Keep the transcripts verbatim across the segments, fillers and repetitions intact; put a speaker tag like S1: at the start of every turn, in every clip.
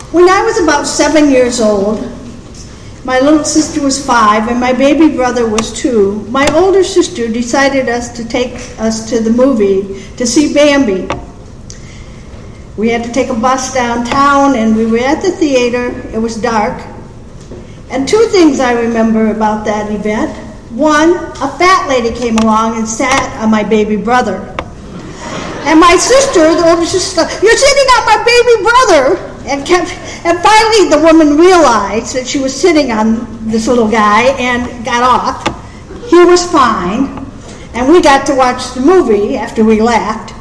S1: When I was about seven years old, my little sister was five and my baby brother was two, my older sister decided us to take us to the movie to see Bambi. We had to take a bus downtown and we were at the theater. It was dark. And two things I remember about that event. One, a fat lady came along and sat on my baby brother. And my sister, the older sister, "You're sitting on my baby brother!" And kept, and finally the woman realized that she was sitting on this little guy and got off. He was fine. And we got to watch the movie after we left.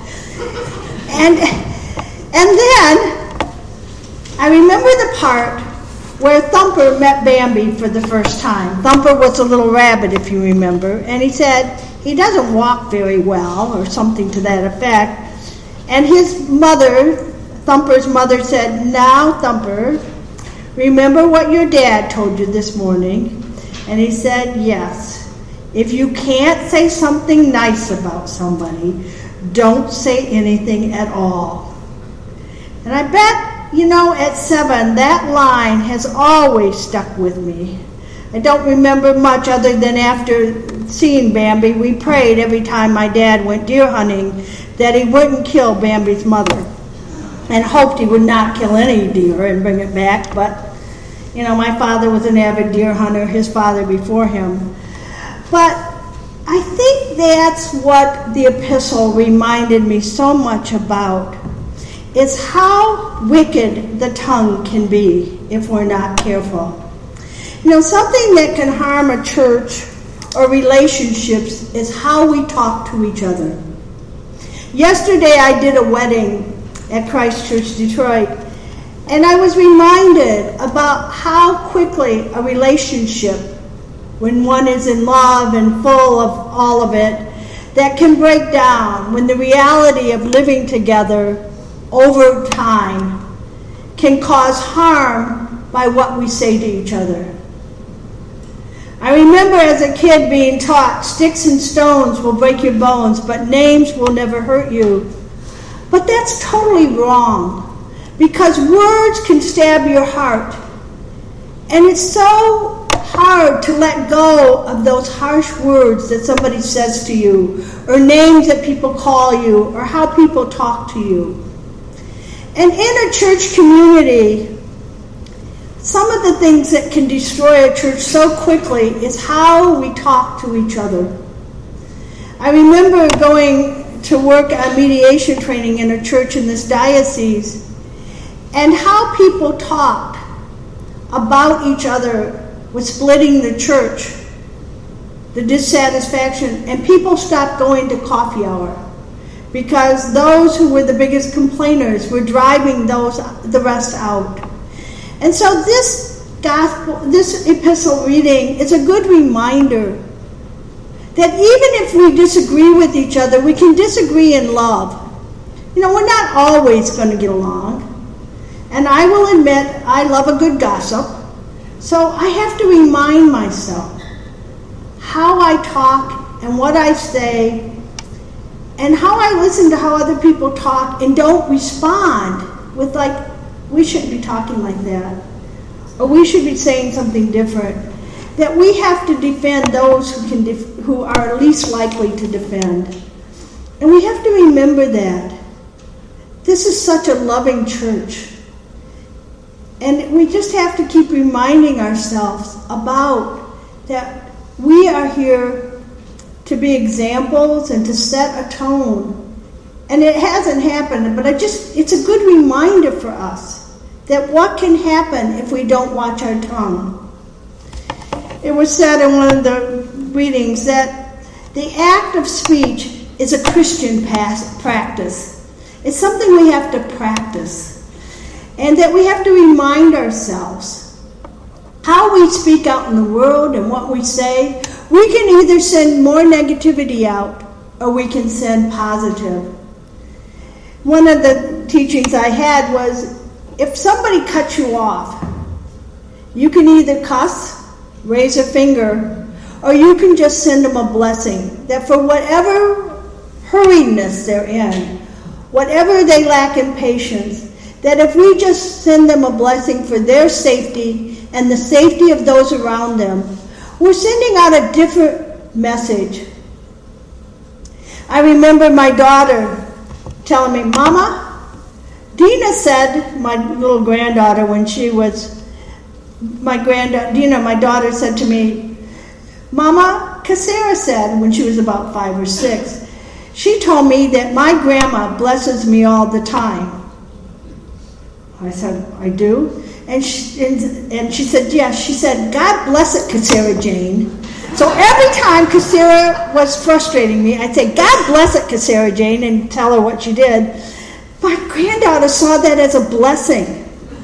S1: And, and then I remember the part where Thumper met Bambi for the first time. Thumper was a little rabbit, if you remember, and he said he doesn't walk very well, or something to that effect. And his mother, Thumper's mother, said, "Now, Thumper, remember what your dad told you this morning?" And he said, "Yes. If you can't say something nice about somebody, don't say anything at all." And I bet, you know, at seven, that line has always stuck with me. I don't remember much other than after seeing Bambi, we prayed every time my dad went deer hunting that he wouldn't kill Bambi's mother, and hoped he would not kill any deer and bring it back. But, you know, my father was an avid deer hunter, his father before him. But I think that's what the epistle reminded me so much about. It's how wicked the tongue can be if we're not careful. You know, something that can harm a church or relationships is how we talk to each other. Yesterday I did a wedding at Christ Church, Detroit, and I was reminded about how quickly a relationship, when one is in love and full of all of it, that can break down when the reality of living together over time can cause harm by what we say to each other. I remember as a kid being taught, sticks and stones will break your bones, but names will never hurt you. But that's totally wrong, because words can stab your heart. And it's so hard to let go of those harsh words that somebody says to you, or names that people call you, or how people talk to you. And in a church community, some of the things that can destroy a church so quickly is how we talk to each other. I remember going to work on mediation training in a church in this diocese, and how people talked about each other was splitting the church, the dissatisfaction, and people stopped going to coffee hour because those who were the biggest complainers were driving those the rest out. And so this gospel, this epistle reading is a good reminder that even if we disagree with each other, we can disagree in love. You know, we're not always going to get along. And I will admit, I love a good gossip. So I have to remind myself how I talk and what I say, and how I listen to how other people talk and don't respond with like, we shouldn't be talking like that, or we should be saying something different. That we have to defend those who can def- who are least likely to defend. And we have to remember that. This is such a loving church. And we just have to keep reminding ourselves about that we are here to be examples and to set a tone. And it hasn't happened, but I just it's a good reminder for us that what can happen if we don't watch our tongue. It was said in one of the readings that the act of speech is a Christian past practice. It's something we have to practice. And that we have to remind ourselves how we speak out in the world and what we say. We can either send more negativity out or we can send positive. One of the teachings I had was, if somebody cuts you off, you can either cuss, raise a finger, or you can just send them a blessing. That for whatever hurriedness they're in, whatever they lack in patience, that if we just send them a blessing for their safety and the safety of those around them, we're sending out a different message. I remember my daughter telling me, Mama, Dina said, my little granddaughter, when she was, my granddaughter, Dina, my daughter said to me, Mama, Casera said, when she was about five or six, she told me that my grandma blesses me all the time. I said, I do? And she, and, and she said, yes. She said, God bless it, Casera Jane. So every time Casera was frustrating me, I'd say, God bless it, Casera Jane, and tell her what she did. My granddaughter saw that as a blessing.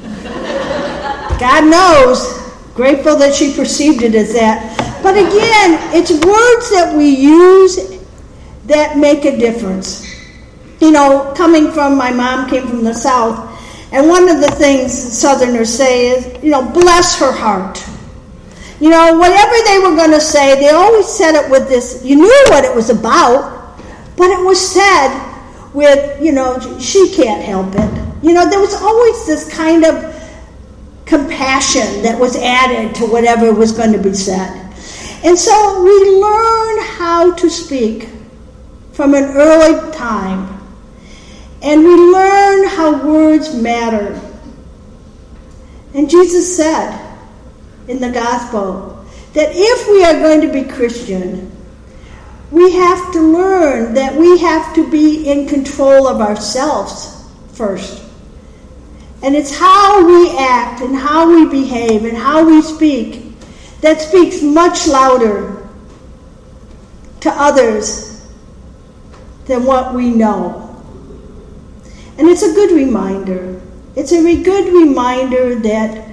S1: God knows, grateful that she perceived it as that. But again, it's words that we use that make a difference. You know, coming from, my mom came from the South, and one of the things Southerners say is, you know, bless her heart. You know, whatever they were going to say, they always said it with this, you knew what it was about, but it was said with, you know, she can't help it. You know, there was always this kind of compassion that was added to whatever was going to be said. And so we learn how to speak from an early time. And we learn how words matter. And Jesus said in the gospel that if we are going to be Christian, we have to learn that we have to be in control of ourselves first. And it's how we act and how we behave and how we speak that speaks much louder to others than what we know. And it's a good reminder. It's a re- good reminder that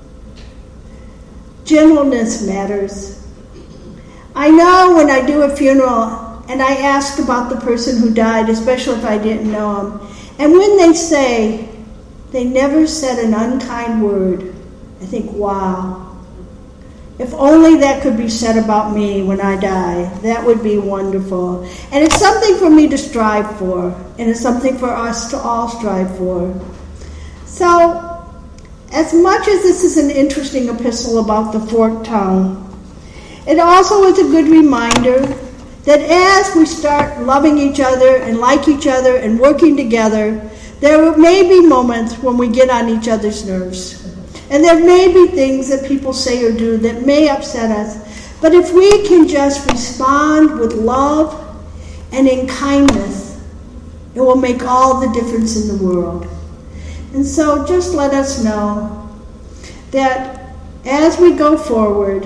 S1: gentleness matters. I know when I do a funeral and I ask about the person who died, especially if I didn't know him, and when they say they never said an unkind word, I think, wow. If only that could be said about me when I die, that would be wonderful. And it's something for me to strive for, and it's something for us to all strive for. So, as much as this is an interesting epistle about the forked tongue, it also is a good reminder that as we start loving each other and like each other and working together, there may be moments when we get on each other's nerves. And there may be things that people say or do that may upset us. But if we can just respond with love and in kindness, it will make all the difference in the world. And so just let us know that as we go forward,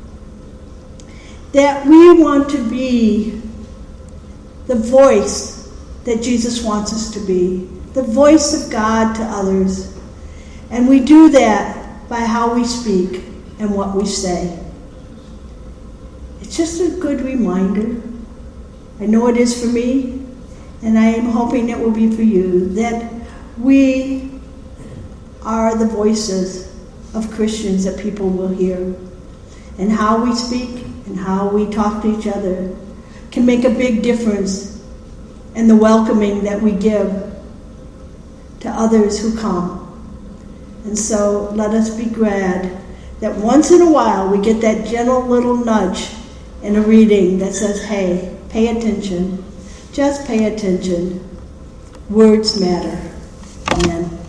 S1: that we want to be the voice that Jesus wants us to be, the voice of God to others. And we do that by how we speak and what we say. It's just a good reminder. I know it is for me, and I am hoping it will be for you, that we are the voices of Christians that people will hear. And how we speak and how we talk to each other can make a big difference in the welcoming that we give to others who come. And so let us be glad that once in a while we get that gentle little nudge in a reading that says, hey, pay attention. Just pay attention. Words matter. Amen.